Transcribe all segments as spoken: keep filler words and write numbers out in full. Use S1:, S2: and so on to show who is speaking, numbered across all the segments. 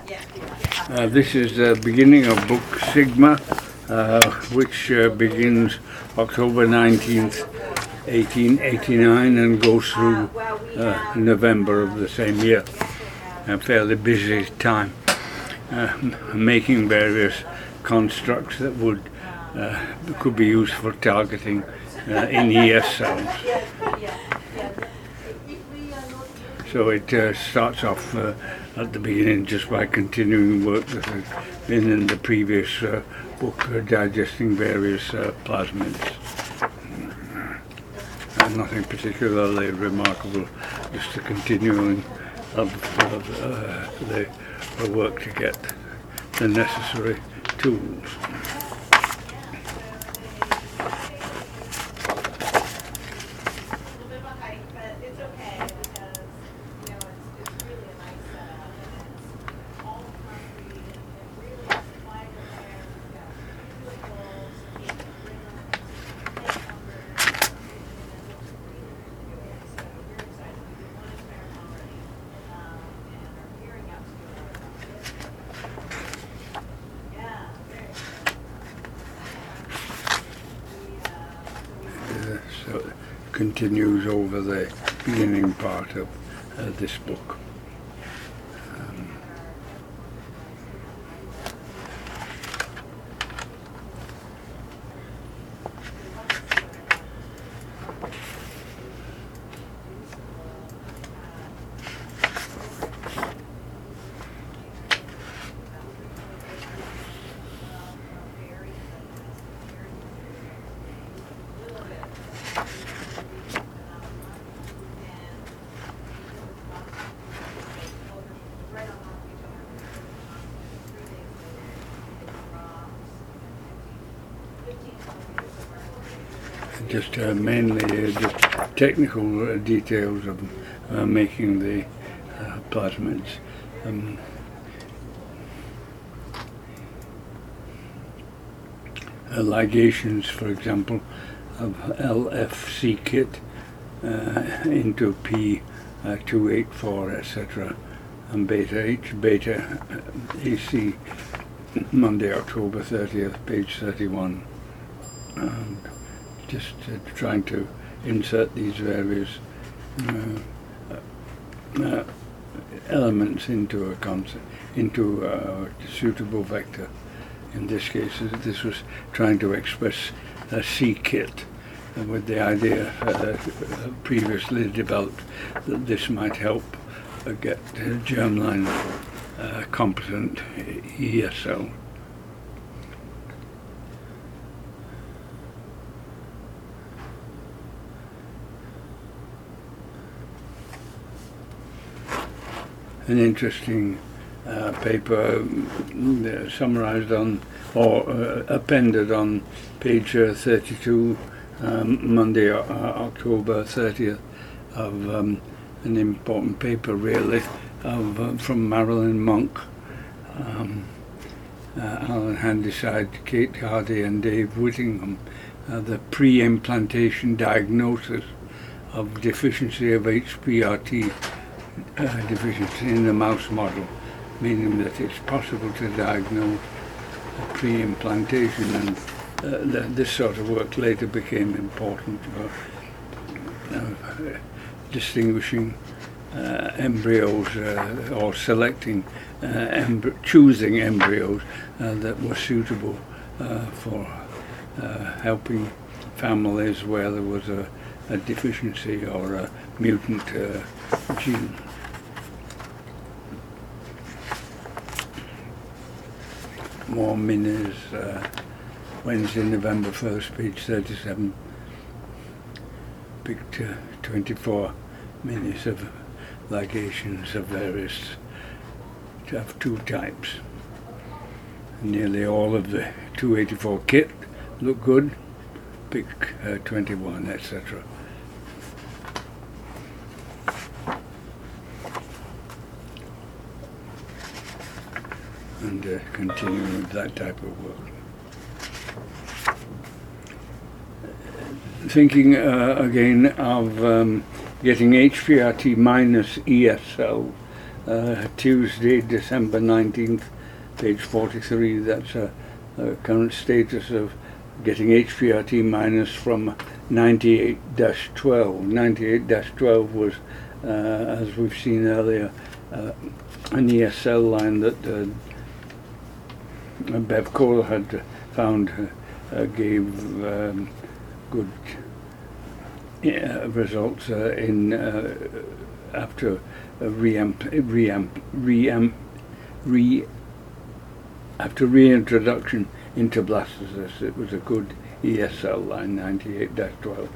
S1: Uh, this is the beginning of book Sigma, uh, which uh, begins October nineteenth, eighteen eighty-nine and goes through uh, November of the same year. A fairly busy time, uh, making various constructs that would uh, could be used for targeting uh, in E S cells. So it uh, starts off uh, at the beginning just by continuing work that had been in the previous uh, book, uh, digesting various uh, plasmids. Uh, nothing particularly remarkable, just a continuing of, of uh, the, the work to get the necessary tools. So it continues over the beginning part of uh, this book. Um, just uh, mainly uh, just technical uh, details of uh, making the uh, plasmids. Um, uh, ligations, for example, of L F C kit uh, into P two eighty-four, et cetera, and beta H, beta A C, Monday, October thirtieth, page thirty-one. And just uh, trying to insert these various uh, uh, elements into a concept, into a suitable vector. In this case, this was trying to express a C kit, uh, with the idea uh, previously developed that this might help uh, get uh, germline uh, competent E S L. An interesting uh, paper um, uh, summarized on or uh, appended on page uh, thirty-two, um, Monday, uh, October thirtieth, of um, an important paper really of uh, from Marilyn Monk, um, uh, Alan Handyside, Kate Hardy and Dave Whittingham, uh, the pre-implantation diagnosis of deficiency of H P R T Uh, deficiency in the mouse model, meaning that it's possible to diagnose pre-implantation, and uh, th this sort of work later became important for uh, distinguishing uh, embryos uh, or selecting, uh, embry choosing embryos uh, that were suitable uh, for uh, helping families where there was a, a deficiency or a mutant uh, gene. More minis, uh, Wednesday, November first, page thirty-seven. Picked uh, twenty-four minis of ligations of various, of two types. Nearly all of the two eighty-four kit look good. Pick uh, twenty-one, et cetera. And uh, continuing with that type of work. Thinking uh, again of um, getting H P R T minus E S cells uh, Tuesday, December nineteenth, page forty-three. That's a, a current status of getting H P R T minus from ninety-eight dash twelve. ninety-eight dash twelve was, uh, as we've seen earlier, uh, an E S L line that uh, Bev Cole had found uh, uh, gave um, good uh, results uh, in uh, after a reamp, reamp, reamp, re after reintroduction into blastocysts. It was a good E S L line, ninety-eight dash twelve.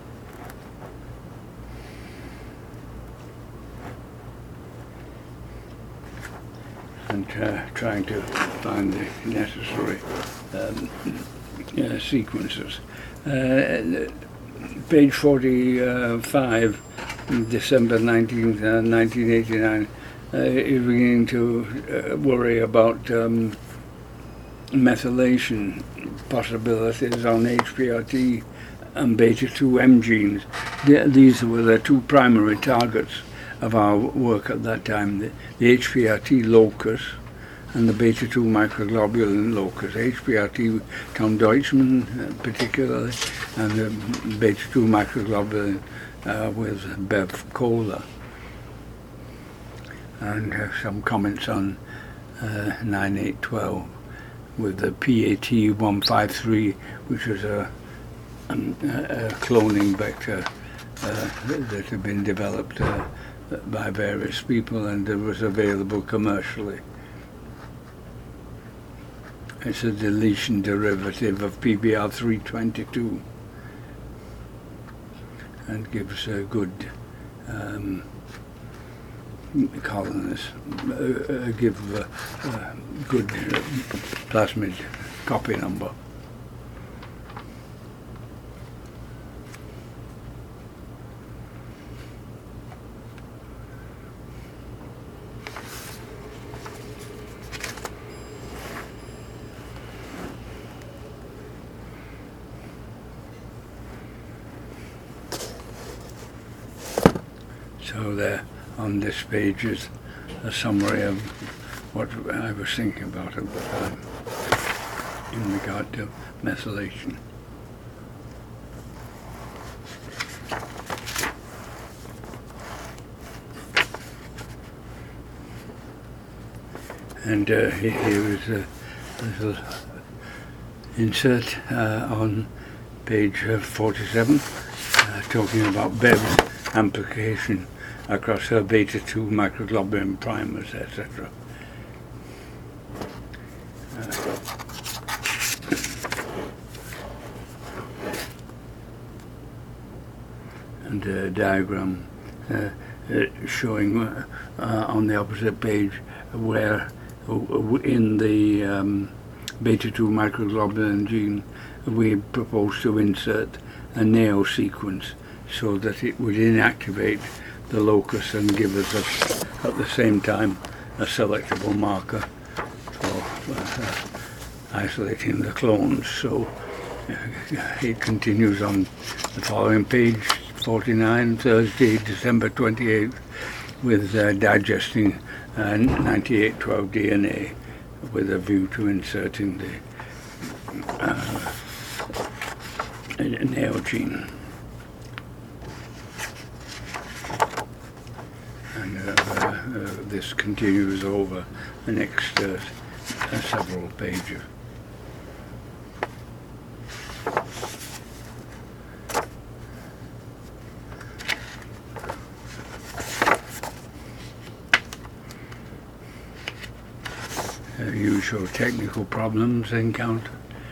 S1: And uh, trying to find the necessary um, uh, sequences. Uh, page forty-five, December nineteenth, uh, nineteen eighty-nine, uh, is beginning to uh, worry about um, methylation possibilities on H P R T and beta two M genes. The, these were the two primary targets of our work at that time, the, the H P R T locus and the beta two microglobulin locus. H P R T, Tom Deutschmann uh, particularly, and the beta two microglobulin uh, with Bev Kohler. And uh, some comments on uh, nine eight twelve with the P A T one five three, which was a, a, a cloning vector uh, that had been developed uh, by various people and it was available commercially. It's a deletion derivative of P B R three twenty-two and gives a good um, colonies, uh, uh, give a uh, good uh, plasmid copy number. So there on this page is a summary of what I was thinking about at the time in regard to methylation. And uh, here is a little insert uh, on page uh, forty-seven uh, talking about Bev's amplification across her beta two microglobulin primers, et cetera. Uh, and a diagram uh, uh, showing uh, uh, on the opposite page where uh, in the um, beta two microglobulin gene we propose to insert a neo sequence so that it would inactivate the locus and give us a, at the same time a selectable marker for uh, isolating the clones. So uh, it continues on the following page, forty-nine, Thursday, December twenty-eighth, with uh, digesting uh, ninety-eight twelve D N A with a view to inserting the uh, neo gene. And uh, uh, this continues over the next uh, uh, several pages. Uh, usual technical problems encountered.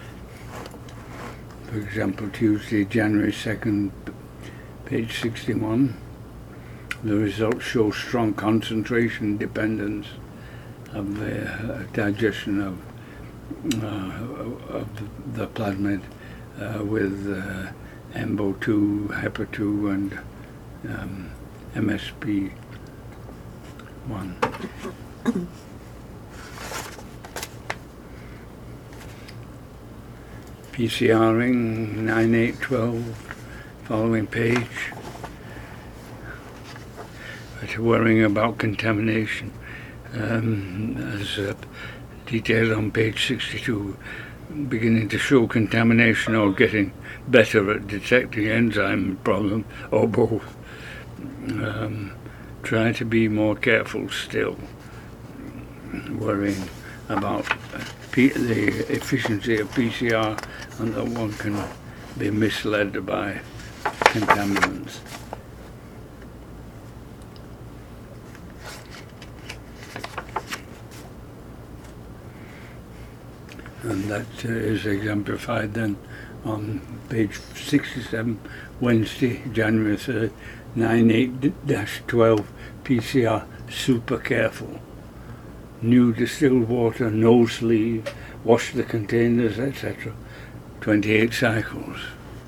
S1: For example, Tuesday, January second, page sixty-one. The results show strong concentration dependence of the uh, digestion of, uh, of the plasmid uh, with uh, M B O two, HEPA two, and um, M S P one. PCRing nine eight twelve, following page. but worrying about contamination, um, as uh, detailed on page sixty-two, beginning to show contamination or getting better at detecting enzyme problem, or both. Um, try to be more careful still, worrying about P the efficiency of P C R, and that one can be misled by contaminants. And that uh, is exemplified then on page sixty-seven, Wednesday, January third, nine eight dash twelve, P C R super careful. New distilled water, no sleeve, wash the containers, et cetera. twenty-eight cycles.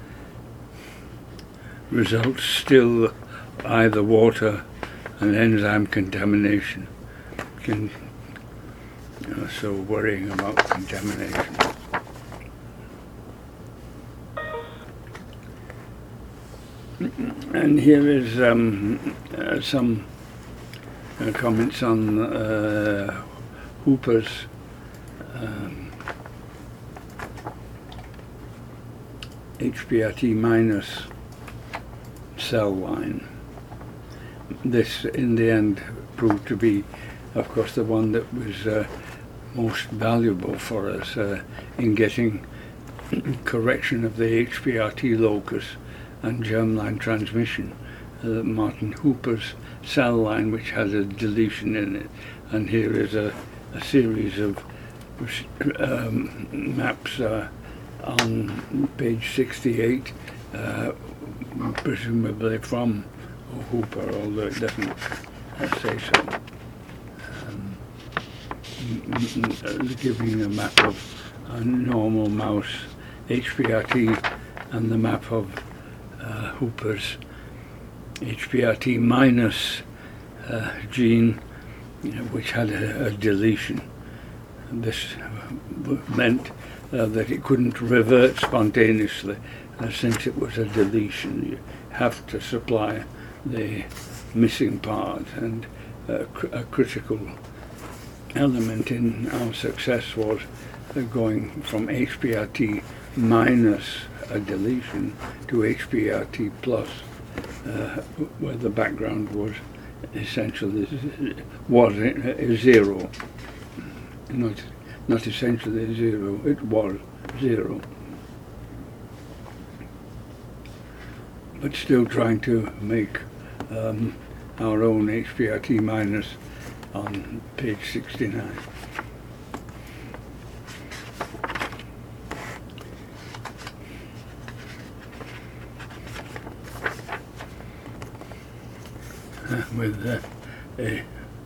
S1: Results still either water and enzyme contamination. Can, you know, so worrying about contamination. And here is um, uh, some uh, comments on uh, Hooper's um, H P R T minus cell line. This, in the end, proved to be, of course, the one that was uh, most valuable for us uh, in getting correction of the H P R T locus and germline transmission. Uh, Martin Hooper's cell line, which has a deletion in it, and here is a, a series of um, maps uh, on page sixty-eight, uh, presumably from Hooper, although it doesn't uh, say so. Um, giving a map of a normal mouse H P R T and the map of uh, Hooper's H P R T minus uh, gene, you know, which had a, a deletion. And this meant uh, that it couldn't revert spontaneously, uh, since it was a deletion. You have to supply the missing part, and uh, cr a critical element in our success was uh, going from H P R T minus a deletion to H P R T plus, uh, where the background was essentially was zero. Not not essentially zero, it was zero. But still trying to make um, our own H P R T minus on page sixty-nine. Uh, with uh, a,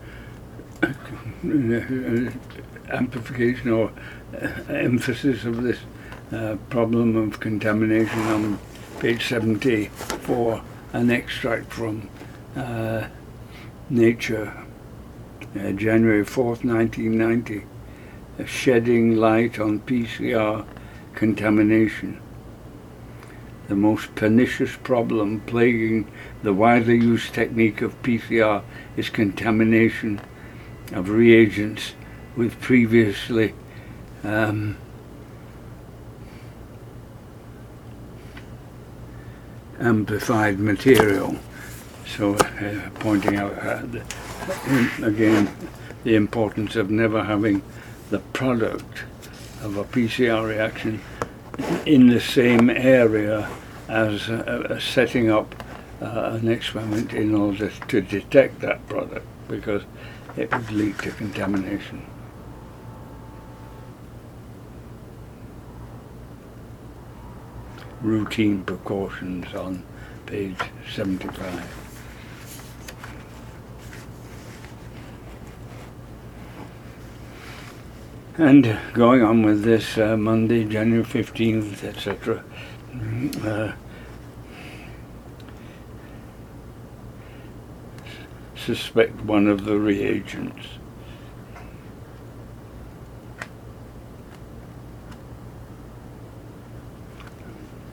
S1: a, a amplification or uh, emphasis of this uh, problem of contamination on page seventy-four, an extract from uh, Nature, uh, January fourth, nineteen ninety, uh, shedding light on P C R contamination. The most pernicious problem plaguing the widely used technique of P C R is contamination of reagents with previously um, amplified material. So uh, pointing out uh, the, again the importance of never having the product of a P C R reaction in the same area as uh, uh, setting up uh, an experiment in order to detect that product, because it would lead to contamination. Routine precautions on page seventy-five. And going on with this, uh, Monday, January fifteenth, et cetera. Uh, suspect one of the reagents.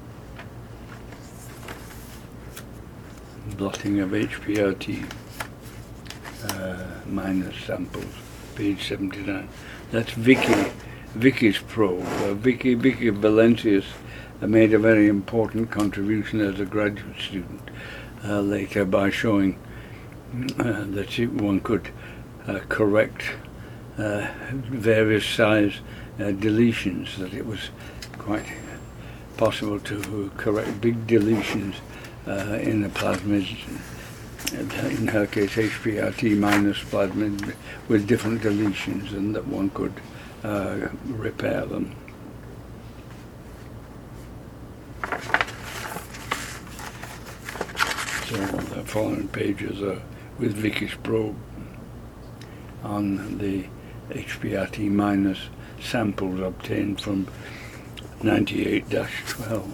S1: Blotting of H P R T. minus samples, page seventy-nine. That's Vicky, Vicky's probe. Uh, Vicky, Vicky Valencius uh, made a very important contribution as a graduate student uh, later by showing uh, that she, one could uh, correct uh, various size uh, deletions, that it was quite possible to correct big deletions uh, in the plasmid, in her case H P R T minus plasmid with different deletions, and that one could uh, repair them. So the following pages are with Vicky's probe on the H P R T minus samples obtained from ninety-eight dash twelve.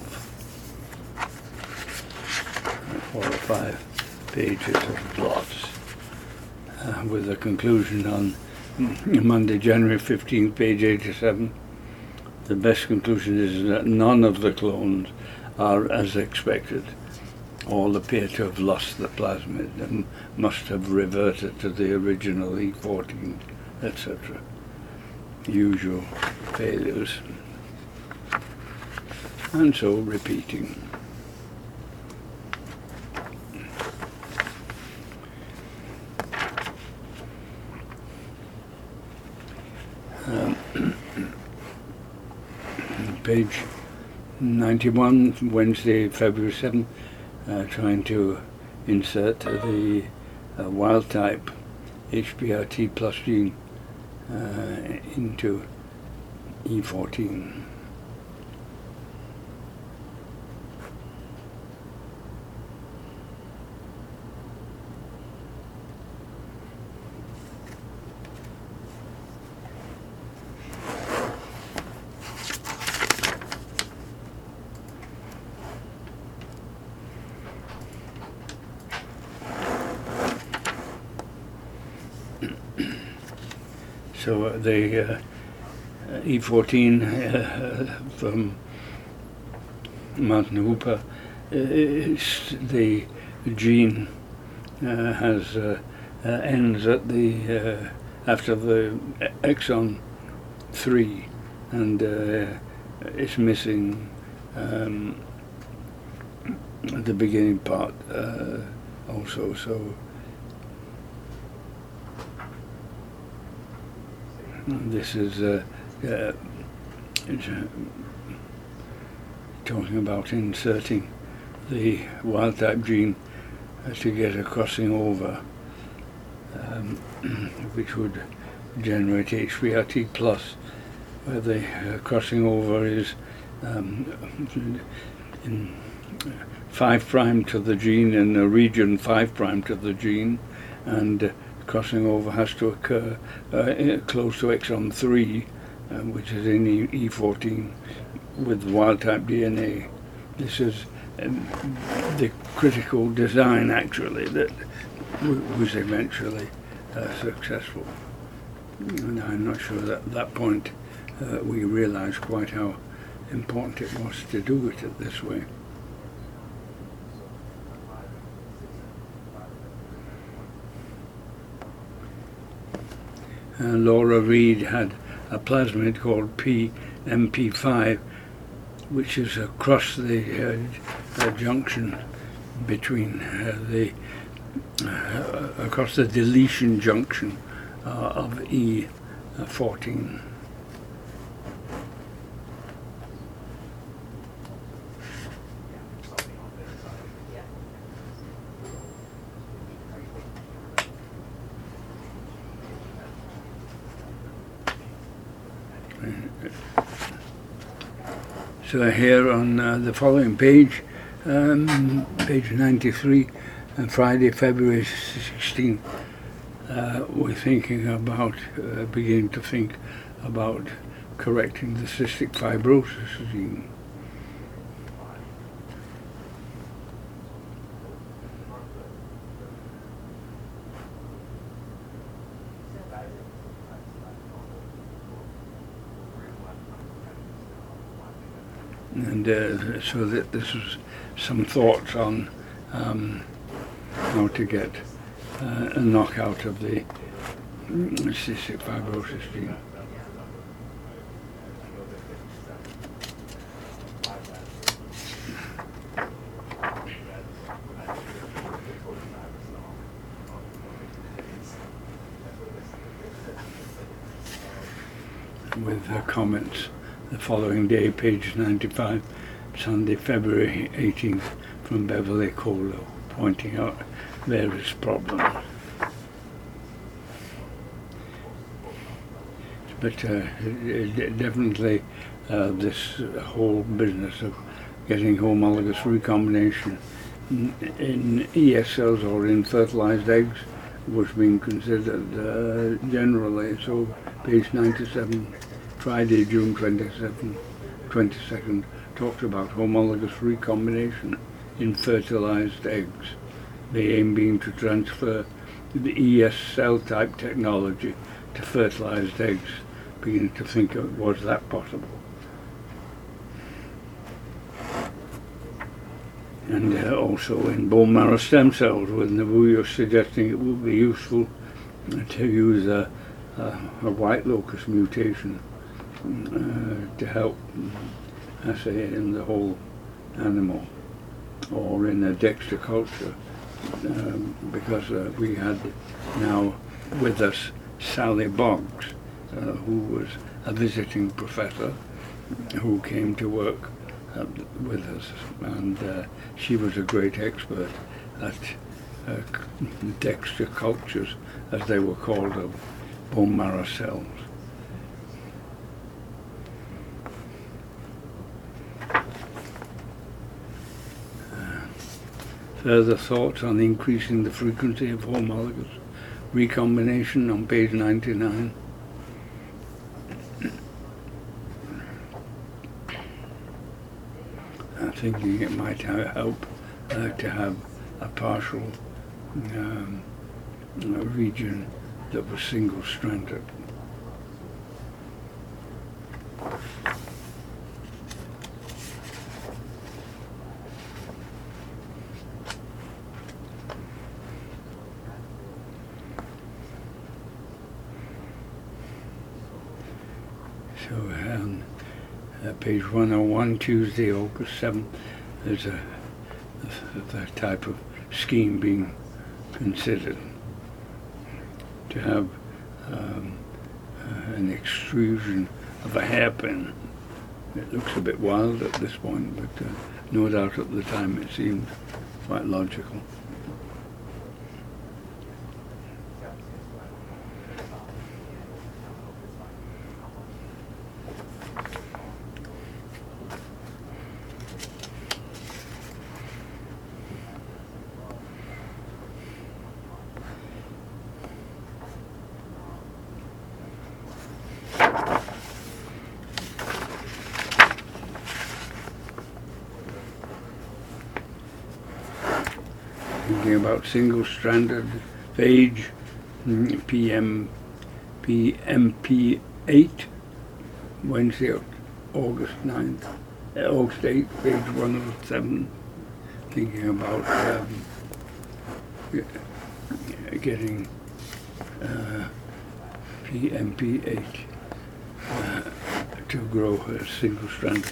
S1: Four or five pages of plots uh, with a conclusion on Monday, January fifteenth, page eighty-seven. The best conclusion is that none of the clones are as expected. All appear to have lost the plasmid and must have reverted to the original E fourteen, et cetera. Usual failures. And so repeating. Um, page ninety-one, Wednesday, February seventh, uh, trying to insert the uh, wild type H P R T plus gene uh, into E fourteen. So uh, the uh, E fourteen uh, from Martin Hooper, uh, the gene uh, has uh, uh, ends at the uh, after the exon three, and uh, it's missing um, the beginning part uh, also. So. This is uh, uh, it's, uh, talking about inserting the wild type gene uh, to get a crossing over, um, which would generate H P R T plus, where the uh, crossing over is um, in five prime to the gene in the region five prime to the gene, and uh, crossing over has to occur uh, close to exon three, uh, which is in E fourteen with wild type D N A. This is um, the critical design actually that w was eventually uh, successful. And I'm not sure that at that point uh, we realized quite how important it was to do it this way. Uh, Laura Reed had a plasmid called P M P five, which is across the uh, uh, junction between uh, the uh, across the deletion junction uh, of E fourteen. So here on uh, the following page, um, page ninety-three, and Friday, February sixteenth, uh, we're thinking about, uh, beginning to think about correcting the cystic fibrosis gene. And uh, so that this was some thoughts on um, how to get uh, a knockout of the cystic fibrosis gene. With the comments the following day, page ninety-five, Sunday, February eighteenth, from Beverly Colo, pointing out various problems. But uh, definitely uh, this whole business of getting homologous recombination in E S cells or in fertilized eggs was being considered uh, generally. So page ninety-seven, Friday, June twenty-seventh, twenty-second, talks about homologous recombination in fertilized eggs. The aim being to transfer the E S cell type technology to fertilized eggs. Beginning to think of, was that possible? And uh, also in bone marrow stem cells, with Navuyo suggesting it would be useful to use a, a, a white locus mutation uh, to help assay in the whole animal, or in a dexter culture, um, because uh, we had now with us Sally Boggs, uh, who was a visiting professor who came to work uh, with us, and uh, she was a great expert at uh, dexter cultures, as they were called, of bone marrow cells. Further thoughts on increasing the frequency of homologous recombination on page ninety-nine. I'm thinking it might help uh, to have a partial um, a region that was single-stranded. So um, uh, page one oh one, Tuesday, August seventh, there's a, a, a type of scheme being considered to have um, uh, an extrusion of a hairpin. It looks a bit wild at this point, but uh, no doubt at the time it seemed quite logical. Thinking about single-stranded phage, P M P eight, Wednesday, August ninth, uh, August eighth, page one oh seven. Thinking about um, getting uh, P M P eight uh, to grow a single-stranded.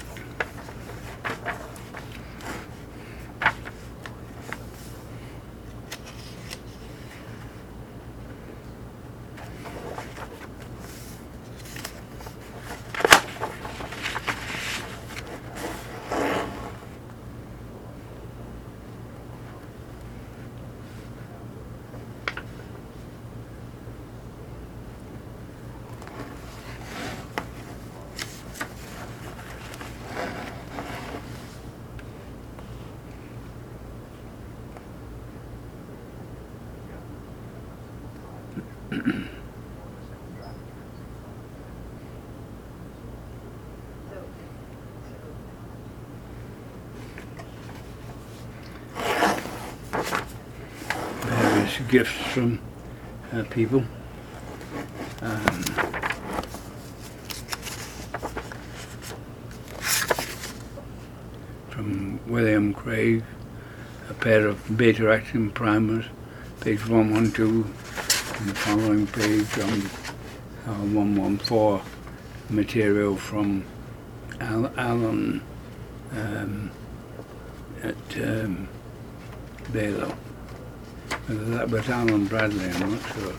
S1: Various gifts from uh, people. Um, from William Craig, a pair of beta-actin primers, page one twelve, On the following page, on uh, one one four, material from Al Alan um, at um, Baylor. Whether that was Alan Bradley, I'm not sure.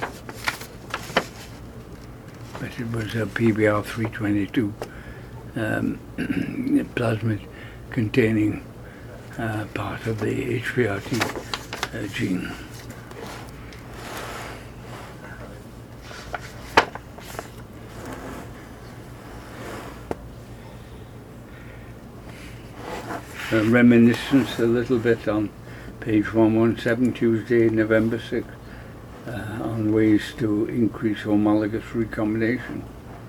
S1: But it was a P B R three twenty-two um, plasmid containing uh, part of the H P R T uh, gene. A reminiscence a little bit on page one one seven, Tuesday, November sixth, uh, on ways to increase homologous recombination.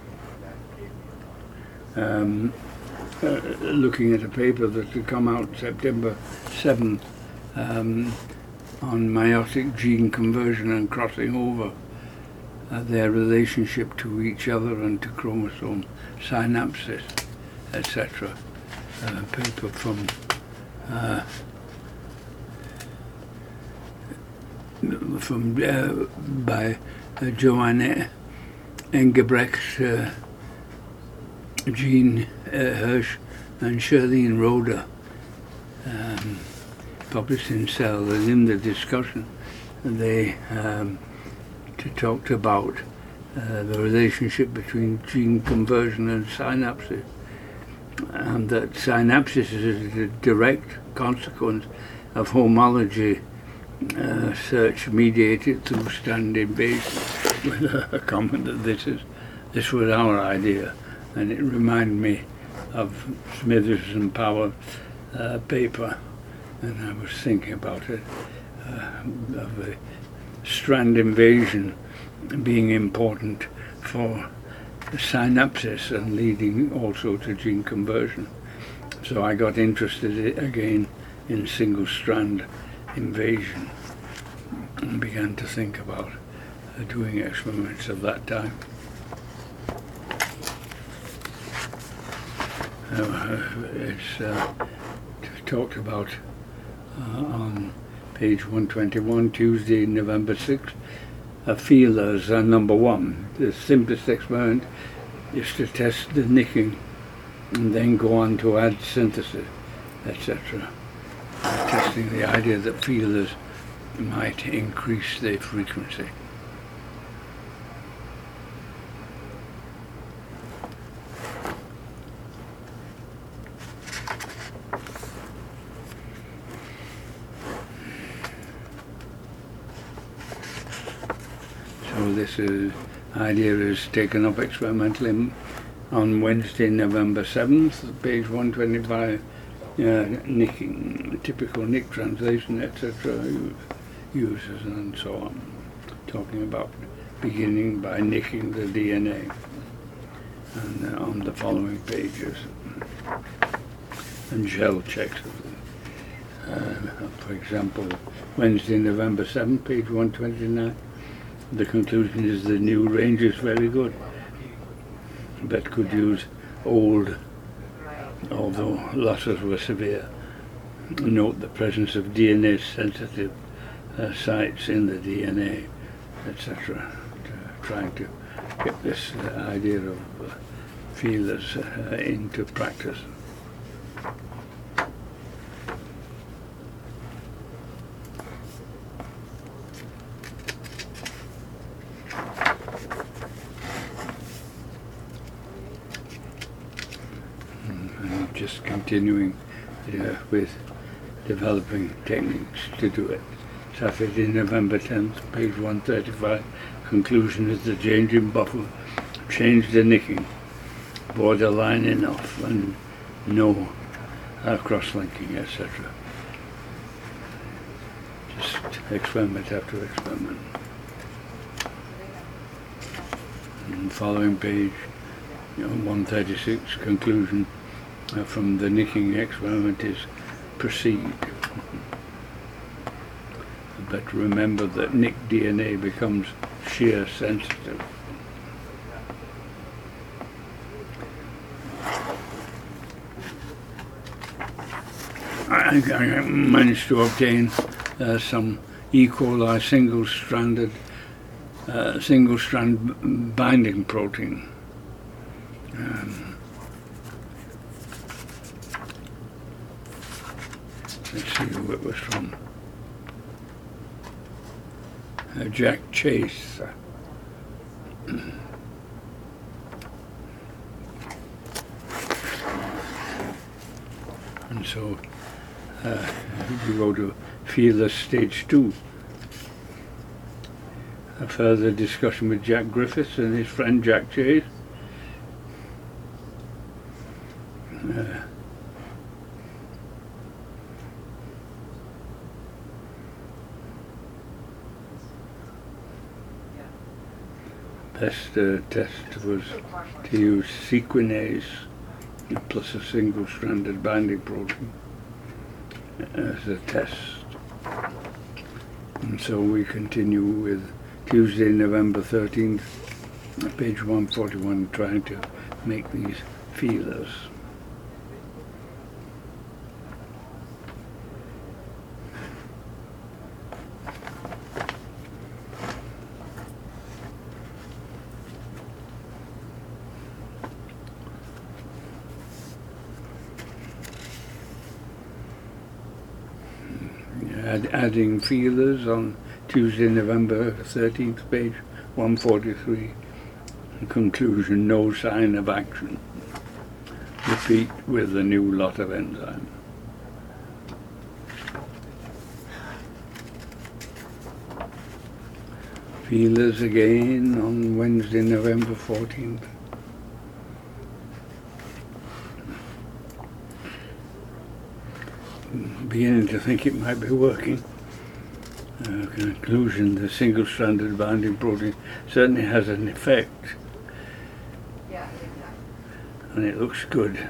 S1: Um, uh, looking at a paper that had come out September seventh um, on meiotic gene conversion and crossing over, uh, their relationship to each other and to chromosome synapses, et cetera. Uh, paper from uh, from uh, by uh, Joanne Engelbrecht, uh, Jean uh, Hirsch, and Shirlene Roeder, um, published in Cell. And in the discussion, they um, talked about uh, the relationship between gene conversion and synapses, and that synapsis is a direct consequence of homology uh, search mediated through strand invasion. With a comment that this is this was our idea, and it reminded me of Smithers and Power uh, paper, and I was thinking about it, uh, of the strand invasion being important for synapsis and leading also to gene conversion. So I got interested again in single strand invasion and began to think about uh, doing experiments of that time. Uh, it's uh, talked about uh, on page one twenty-one, Tuesday, November sixth. Uh, feelers are number one. The simplest experiment is to test the nicking and then go on to add synthesis, et cetera. Uh, testing the idea that feelers might increase the frequency. So this is, idea is taken up experimentally on Wednesday, November seventh, page one twenty-five, uh, nicking, typical nick translation, et cetera, uses and so on. Talking about beginning by nicking the D N A. And uh, on the following pages, and gel checks of them. Uh, for example, Wednesday, November seventh, page one twenty-nine. The conclusion is the new range is very good, but could use old, although losses were severe. Note the presence of D N A-sensitive uh, sites in the D N A, et cetera. Trying to get this uh, idea of uh, feelers uh, into practice. Just continuing uh, with developing techniques to do it. Saturday, November tenth, page one thirty-five. Conclusion is the change in buffer changed the nicking, borderline enough, and no uh, cross-linking, et cetera. Just experiment after experiment. And following page, you know, one thirty-six, conclusion uh, from the nicking experiment is proceed. But remember that nicked D N A becomes shear sensitive. I, I managed to obtain uh, some E. coli single-stranded uh, single-strand binding protein. Um, let's see who it was from. Uh, Jack Chase. And so uh, we go to Fearless Stage two. A further discussion with Jack Griffiths and his friend Jack Chase. Uh, best uh, test was to use sequinase plus a single-stranded binding protein as a test. And so we continue with Tuesday, November thirteenth, page one forty-one, trying to make these feelers. Add, adding feelers on Tuesday, November thirteenth, page one forty-three. Conclusion, no sign of action. Repeat with a new lot of enzyme. Feelers again on Wednesday, November fourteenth. Beginning to think it might be working. Uh, conclusion, the single-stranded binding protein certainly has an effect.
S2: Yeah,
S1: And it looks good.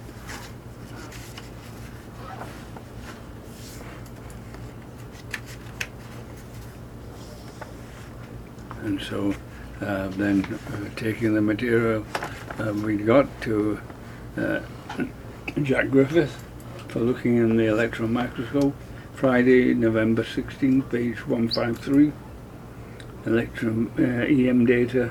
S1: And so uh, then uh, taking the material uh, we got to uh, Jack Griffith for looking in the electron microscope, Friday, November sixteenth, page one fifty-three, electron uh, E M data.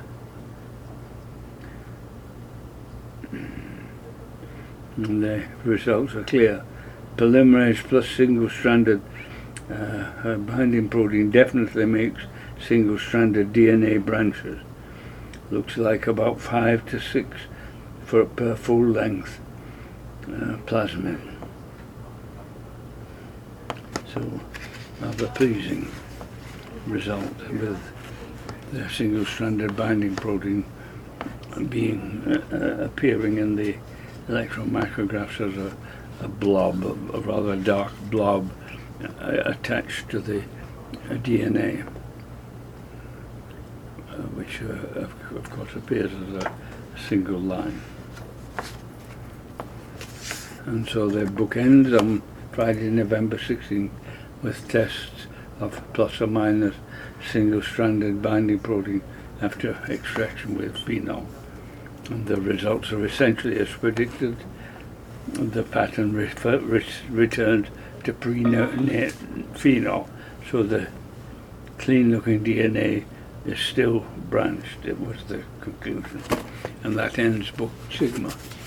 S1: And the results are clear. Polymerase plus single-stranded uh, binding protein definitely makes single-stranded D N A branches. Looks like about five to six for per full-length uh, plasmid. So, rather pleasing result with the single-stranded binding protein being uh, uh, appearing in the electron micrographs as a, a blob, a, a rather dark blob uh, attached to the uh, D N A, uh, which uh, of, of course appears as a single line. And so the book ends on Friday, November sixteenth, with tests of plus or minus single-stranded binding protein after extraction with phenol. And the results are essentially as predicted. The pattern refer, re returned to pre-phenol, so the clean-looking D N A is still branched. It was the conclusion. And that ends book Sigma.